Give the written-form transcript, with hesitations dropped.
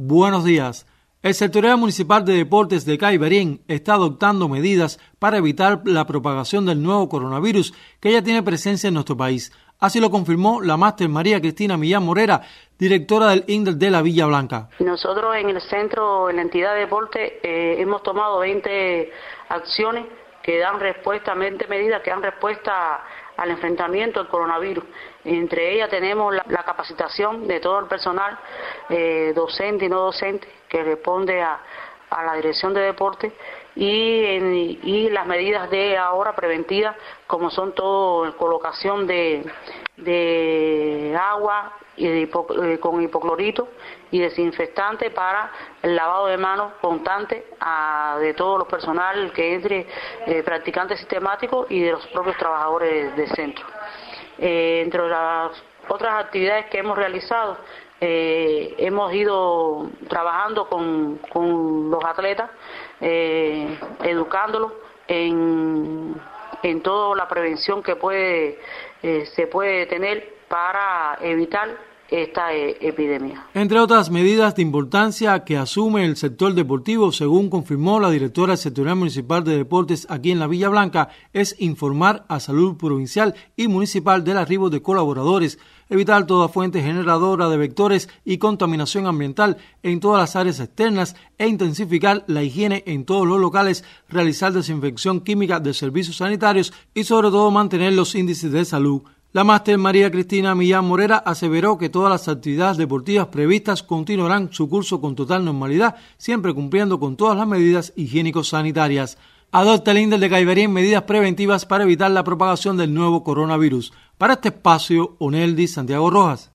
Buenos días. El Secretario Municipal de Deportes de Caibarien está adoptando medidas para evitar la propagación del nuevo coronavirus que ya tiene presencia en nuestro país. Así lo confirmó la máster María Cristina Millán Morera, directora del INDER de la Villa Blanca. Nosotros en el centro, en la entidad de deporte, hemos tomado 20 acciones que dan respuesta, 20 medidas que dan respuesta al enfrentamiento al coronavirus. Entre ellas tenemos la capacitación de todo el personal, docente y no docente, que responde a la dirección de deporte, y las medidas de ahora preventivas, como son todo colocación de agua con hipoclorito y desinfectante para el lavado de manos constante de todos los personal que entre, practicantes sistemáticos y de los propios trabajadores del centro. Entre las otras actividades que hemos realizado, hemos ido trabajando con los atletas, educándolos en toda la prevención que se puede tener para evitar esta epidemia. Entre otras medidas de importancia que asume el sector deportivo, según confirmó la directora del Secretaría Municipal de Deportes aquí en la Villa Blanca, es informar a Salud Provincial y Municipal del arribo de colaboradores, evitar toda fuente generadora de vectores y contaminación ambiental en todas las áreas externas e intensificar la higiene en todos los locales, realizar desinfección química de servicios sanitarios y sobre todo mantener los índices de salud. La máster María Cristina Millán Morera aseveró que todas las actividades deportivas previstas continuarán su curso con total normalidad, siempre cumpliendo con todas las medidas higiénico-sanitarias. Adopta el INDER de Caibarien medidas preventivas para evitar la propagación del nuevo coronavirus. Para este espacio, Oneldi Santiago Rojas.